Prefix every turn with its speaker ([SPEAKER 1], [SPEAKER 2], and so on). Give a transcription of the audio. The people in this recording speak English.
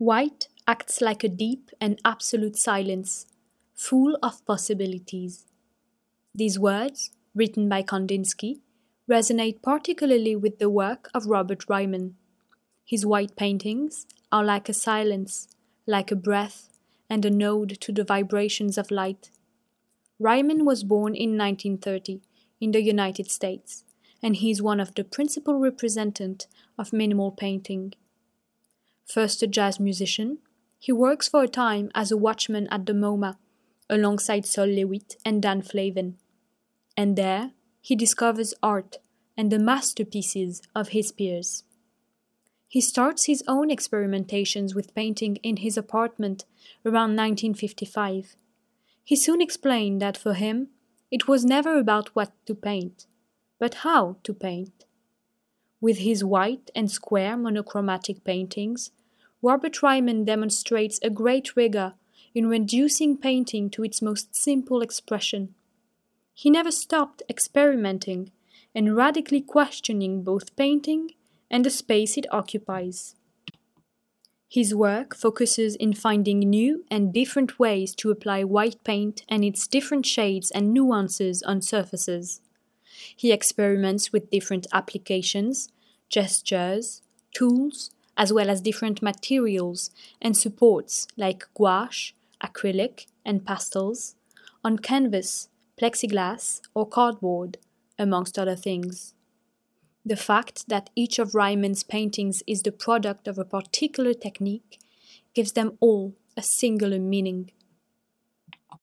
[SPEAKER 1] White acts like a deep and absolute silence, full of possibilities. These words, written by Kandinsky, resonate particularly with the work of Robert Ryman. His white paintings are like a silence, like a breath, and an ode to the vibrations of light. Ryman was born in 1930 in the United States, and he is one of the principal representatives of minimal painting. First a jazz musician, he works for a time as a watchman at the MoMA, alongside Sol Lewitt and Dan Flavin. And there, he discovers art and the masterpieces of his peers. He starts his own experimentations with painting in his apartment around 1955. He soon explained that for him, it was never about what to paint, but how to paint. With his white and square monochromatic paintings, Robert Ryman demonstrates a great rigor in reducing painting to its most simple expression. He never stopped experimenting and radically questioning both painting and the space it occupies. His work focuses in finding new and different ways to apply white paint and its different shades and nuances on surfaces. He experiments with different applications, gestures, tools, as well as different materials and supports like gouache, acrylic, and pastels, on canvas, plexiglass, or cardboard, amongst other things. The fact that each of Ryman's paintings is the product of a particular technique gives them all a singular meaning.